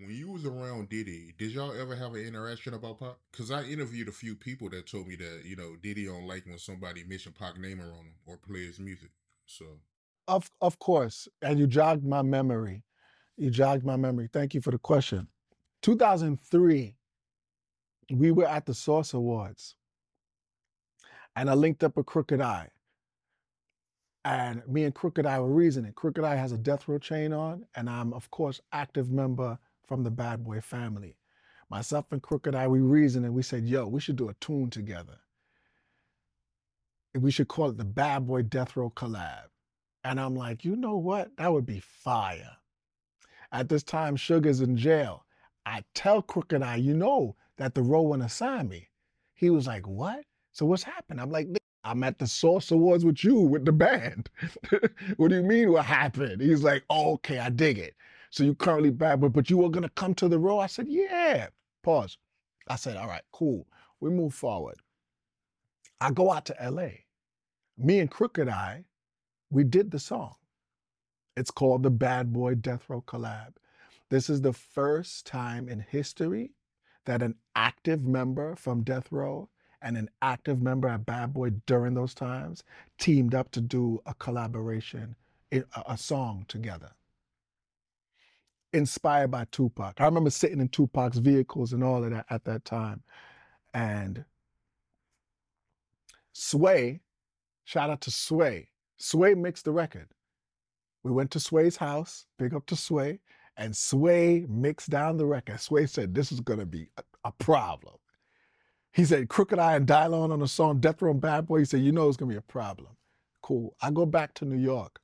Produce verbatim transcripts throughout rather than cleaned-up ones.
when you was around Diddy, did y'all ever have an interaction about Pac? Because I interviewed a few people that told me that you know Diddy don't like when somebody mention Pac name around him or play his music. So Of of course, and you jogged my memory. You jogged my memory. Thank you for the question. two thousand three, we were at the Source Awards, and I linked up with Crooked I. And me and Crooked I were reasoning. Crooked I has a death row chain on, and I'm, of course, active member from the Bad Boy family. Myself and Crooked I, we reasoned and we said, yo, we should do a tune together. And we should call it the Bad Boy Death Row Collab. And I'm like, you know what? That would be fire. At this time, Sugar's in jail. I tell Crooked I, you know that the row wouldn't assign me. He was like, what? So what's happened? I'm like, I'm at the Source Awards with you, with the band. What do you mean what happened? He's like, oh, okay, I dig it. So you currently bad, but, but you were going to come to the row? I said, yeah. Pause. I said, all right, cool. We move forward. I go out to L A. Me and Crooked I, we did the song. It's called the Bad Boy Death Row Collab. This is the first time in history that an active member from Death Row and an active member at Bad Boy during those times teamed up to do a collaboration, a, a song together. Inspired by Tupac. I remember sitting in Tupac's vehicles and all of that at that time. And Sway, shout out to Sway. Sway mixed the record. We went to Sway's house, big up to Sway, and Sway mixed down the record. Sway said, this is going to be a, a problem. He said, Crooked I and Dylon on the song Death Row and Bad Boy. He said, you know it's going to be a problem. Cool. I go back to New York.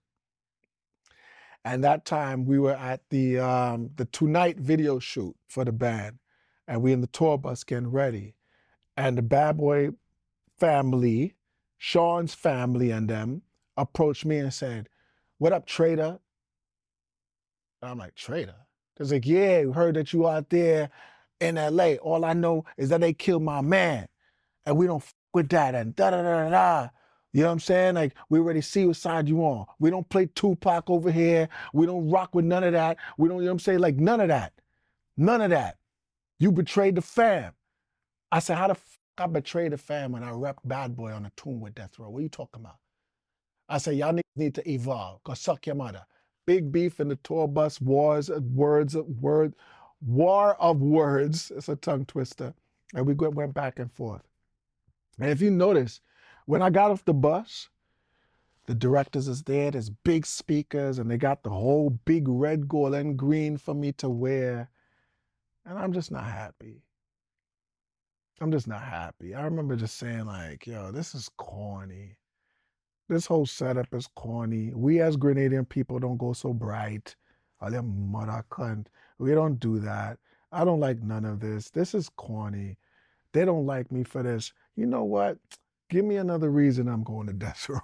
And that time we were at the um, the Tonight video shoot for the band. And we in the tour bus getting ready. And the Bad Boy family, Sean's family and them approached me and said, what up, Trader? And I'm like, Trader? They're like, yeah, we heard that you out there in L A. All I know is that they killed my man. And we don't f with that and da da da da da. You know what I'm saying? Like, we already see what side you on. We don't play Tupac over here. We don't rock with none of that. We don't, you know what I'm saying? Like, none of that. None of that. You betrayed the fam. I said, how the f I betrayed the fam when I rep Bad Boy on a tune with Death Row? What are you talking about? I said, y'all niggas need to evolve. Go suck your mother. Big beef in the tour bus, wars, words, word, war of words. It's a tongue twister. And we went back and forth. And if you notice, when I got off the bus, the directors is there, there's big speakers, and they got the whole big red, gold, and green for me to wear. And I'm just not happy. I'm just not happy. I remember just saying like, yo, this is corny. This whole setup is corny. We as Grenadian people don't go so bright. All them mother cunt. We don't do that. I don't like none of this. This is corny. They don't like me for this. You know what? Give me another reason I'm going to death row.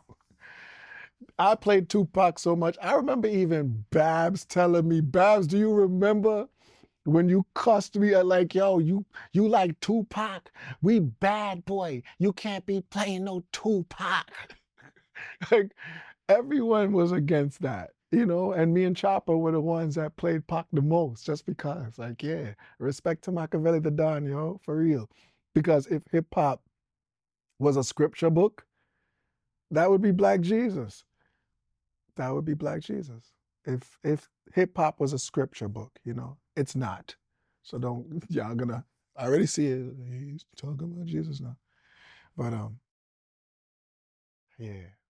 I played Tupac so much. I remember even Babs telling me, Babs, do you remember when you cussed me at like, yo, you you like Tupac? We Bad Boy. You can't be playing no Tupac. Like, everyone was against that, you know, and me and Chopper were the ones that played Pac the most just because, like, yeah, respect to Machiavelli the Don, yo, for real. Because if hip hop was a scripture book, that would be Black Jesus. That would be Black Jesus. If if hip hop was a scripture book, you know, it's not. So don't, y'all gonna, I already see it. He's talking about Jesus now. But um, yeah.